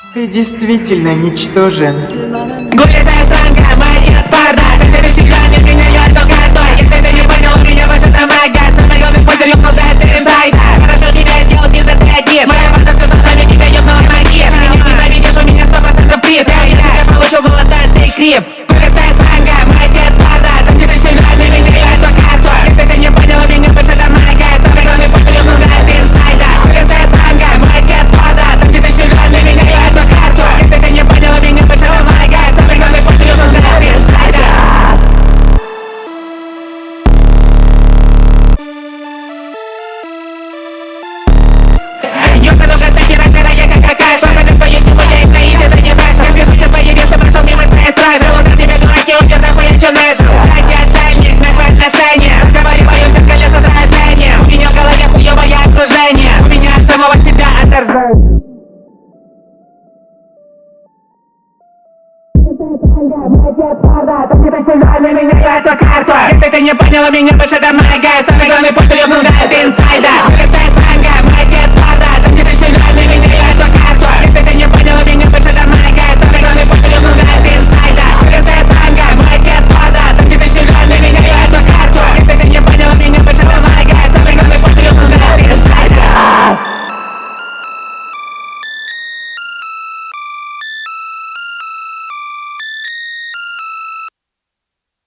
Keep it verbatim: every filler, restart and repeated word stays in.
Ты действительно ничтожен. Гулятая странка, моя спарда. Ты всегда не меняю эту карту. Если ты не понял, у меня больше там мага. Самый главный путь серьезно, да, ты инсайда. Хорошо тебя сделал без ответ. Моя банда все сложнее, тебя ёбнула ноги. Ты меня ненавидишь, у меня сто процентов крит. Я получил золотой крип. Гулятая странка, моя спарда. Ты всегда не меняю эту карту. Если ты не понял, у меня больше там мага. Самый главный путь серьезно, да, ты инсайда. Гулятая странка, моя спарда. Ты всегда не меняю эту карту. Если ты не понял, у меня больше там мага. Самый главный путь серьезно, да, ты инсайда. Ёбану гостей, разгорая как какаша. Когда твои сегодня их наиде, ты не знаешь. Как вижу, ты появился, прошел мимо твоей стражи. Удар тебе дураки, у тебя нахуй еще нэжу. Ради отшельник, нахуй отношения. Разговариваю в зеркале с отражением. У меня в голове хуёвое окружение. У меня от самого себя отторжение. Если ты не понял, у меня больше там мага. Самый главный путь, ёбну, да, ты инсайда.